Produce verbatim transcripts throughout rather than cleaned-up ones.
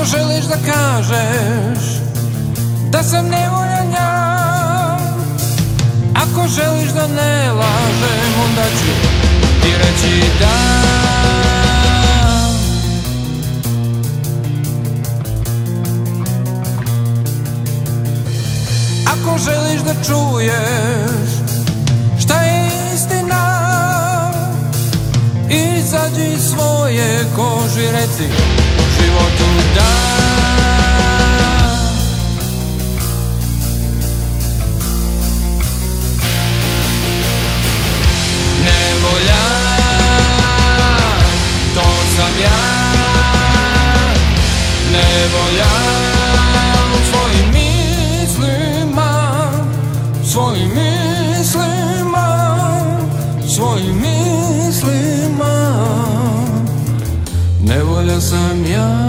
Ako želiš da kažeš da sam nevoljan ja, ako želiš da ne lažem, onda ću ti reći da. Ako želiš da čuješ šta je istina, izađi iz svoje koži, reci životu da. Nevolja, to sam ja, nevolja u svojim mislima, svojim mislima, svojim mislima, nevolja sam ja.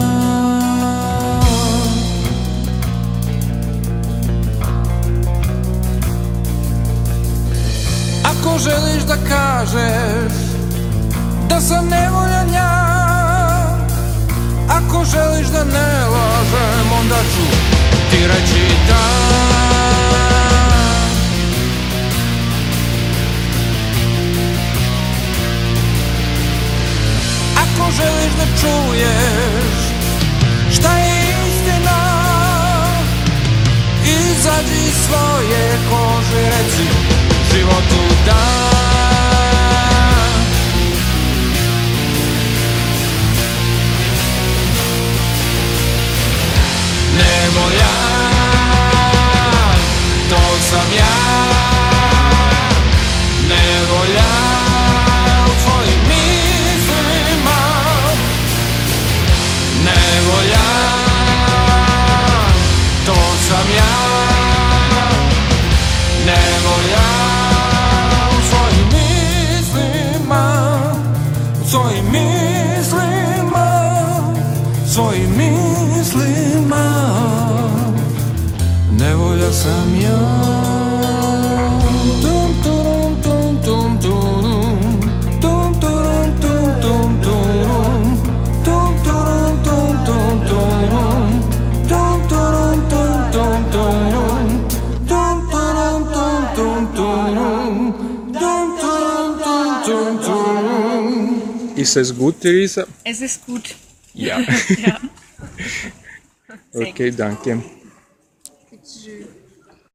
Ako želiš da kažeš da sam nevoljan ja, ako želiš da ne lažem, onda ću ti reći da. Ako želiš da čuješ šta je istina, izađi iz svoje kože, reci životu da. Nevolja, to sam ja, nevolja u tvojim mislima, nevolja, to sam ja, nevolja u svojim mislima, u svojim mislima, svojim mislima, nevolja sam ja. Tum turum tum tum turum, tum turum tum tum turum, tum turum tum tum turum, tum turum tum tum turum, tum turum tum tum turum, tum turum tum tum turum. Ist es gut, Theresa? Es ist gut. Ja. Ja. Okay, danke. Bitte schön.